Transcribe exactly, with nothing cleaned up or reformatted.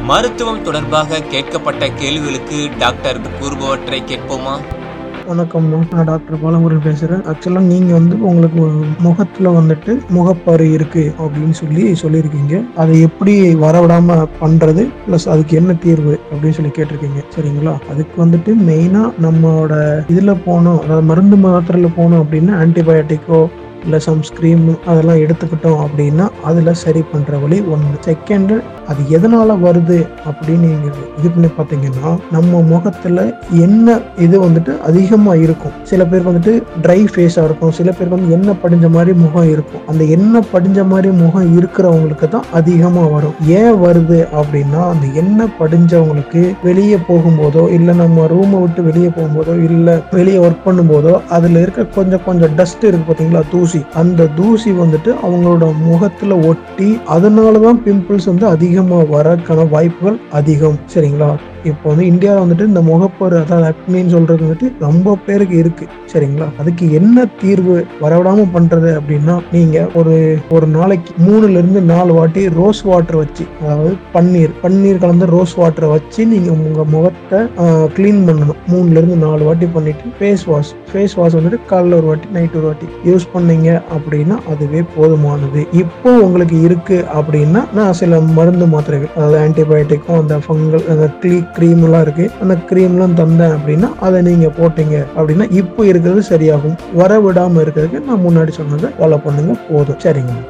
மருத்துவம் தொடர்பாக கேட்கப்பட்ட கேள்விகளுக்கு டாக்டர் கூறுபவற்றை கேட்போமா? வணக்கம்மா, நான் டாக்டர் பாலமுருகன் பேசுகிறேன். ஆக்சுவலாக நீங்கள் வந்து உங்களுக்கு முகத்தில் வந்துட்டு முகப்பரு இருக்குது அப்படின்னு சொல்லி சொல்லியிருக்கீங்க. அதை எப்படி வரவிடாமல் பண்ணுறது ப்ளஸ் அதுக்கு என்ன தீர்வு அப்படின்னு சொல்லி கேட்டிருக்கீங்க. சரிங்களா? அதுக்கு வந்துட்டு மெயினாக நம்மளோட இதில் போனோம், அதாவது மருந்து மாத்திரையில் போனோம் அப்படின்னா ஆன்டிபயோட்டிக்கோ இல்லை சம்ஸ்கிரீம் அதெல்லாம் எடுத்துக்கிட்டோம் அப்படின்னா அதில் சரி பண்ணுற வழி ஒன்று. செகண்டு, அது எதனால் வருது அப்படின்னு நீங்கள் இது பண்ணி பார்த்தீங்கன்னா நம்ம முகத்தில் என்ன இது வந்துட்டு அதிகமாக இருக்கும். சில பேருக்கு வந்துட்டு ட்ரை ஃபேஸாக இருக்கும், சில பேருக்கு வந்து எண்ணெய் படிஞ்ச மாதிரி முகம் இருக்கும். அந்த எண்ணெய் படிஞ்ச மாதிரி முகம் இருக்கிறவங்களுக்கு தான் அதிகமாக வரும். ஏன் வருது அப்படின்னா அந்த எண்ணெய் படிஞ்சவங்களுக்கு வெளியே போகும்போதோ இல்லை நம்ம ரூமை விட்டு வெளியே போகும்போதோ இல்லை வெளியே ஒர்க் பண்ணும்போதோ அதில் இருக்க கொஞ்சம் கொஞ்சம் டஸ்ட் இருக்கு பார்த்தீங்களா, தூசி. அந்த தூசி வந்துட்டு அவங்களோட முகத்தில் ஒட்டி அதனாலதான் பிம்பிள்ஸ் வந்து அதிகமாக வரக்கான வாய்ப்புகள் அதிகம். சரிங்களா? இப்போ வந்து இந்தியாவில் வந்துட்டு இந்த முகப்பரு அதாவது அக்னின்னு சொல்றது வந்துட்டு ரொம்ப பேருக்கு இருக்கு. சரிங்களா? அதுக்கு என்ன தீர்வு வரவிடாம பண்றது அப்படின்னா நீங்க ஒரு ஒரு நாளைக்கு மூணுல இருந்து நாலு வாட்டி ரோஸ் வாட்டர் வச்சு, அதாவது பன்னீர் பன்னீர் கலந்த ரோஸ் வாட்டரை வச்சு நீங்க உங்க முகத்தை கிளீன் பண்ணணும். மூணுல இருந்து நாலு வாட்டி பண்ணிட்டு ஃபேஸ் வாஷ் ஃபேஸ் வாஷ் வந்துட்டு காலைல ஒரு வாட்டி நைட் ஒரு வாட்டி யூஸ் பண்ணீங்க அப்படின்னா அதுவே போதுமானது. இப்போ உங்களுக்கு இருக்கு அப்படின்னா நான் சில மருந்து மாத்திரைகள், அதாவது ஆன்டிபயோட்டிக்கும் அந்த ஃபங்கல் அந்த கிளீ கிரீம் எல்லாம் இருக்கு, அந்த கிரீம் எல்லாம் தந்தேன் அப்படின்னா அதை நீங்க போட்டீங்க அப்படின்னா இப்போ இருக்கிறது சரியாகும். வர விடாம இருக்கிறதுக்கு நான் முன்னாடி சொன்னதை ஃபாலோ பண்ணுங்க, போதும். சரிங்க.